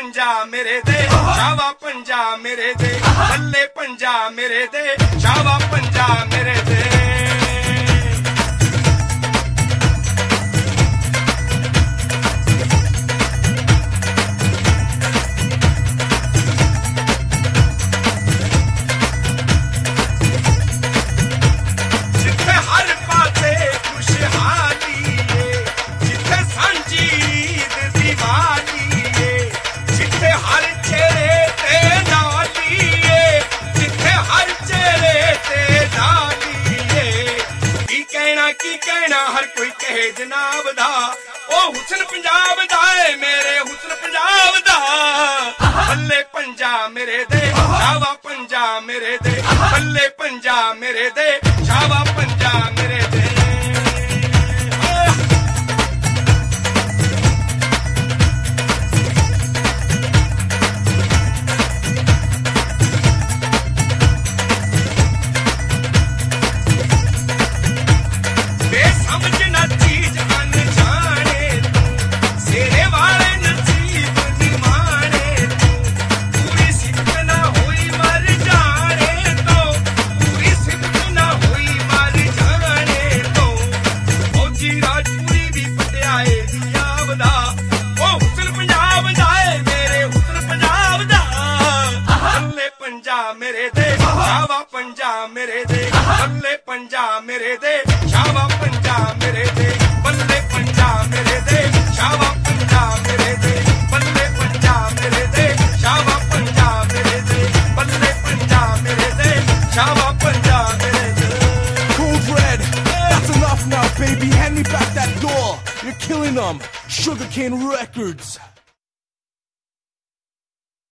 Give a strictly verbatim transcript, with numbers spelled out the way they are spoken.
पंजा मेरे दे शावा पंजा मेरे दे बल्ले पंजा मेरे दे शावा पंजा मेरे दे की कहना हर कोई कहे जनाब दा ओ हुस्न पंजाब दा है मेरे हुस्न पंजाब दा बल्ले पंजा मेरे दे शावा पंजा मेरे दे बल्ले पंजा मेरे दे शावा पंजा मेरे दे मेरे दे शावा पंजा मेरे दे बल्ले पंजा मेरे दे शावा पंजा मेरे दे बल्ले पंजा मेरे दे शावा पंजा मेरे दे बल्ले पंजा मेरे दे शावा पंजा मेरे दे बल्ले पंजा मेरे दे शावा पंजा मेरे दे Cold Red, that's enough now, baby. Hand me back that door. You're killing them. Sugarcane Records.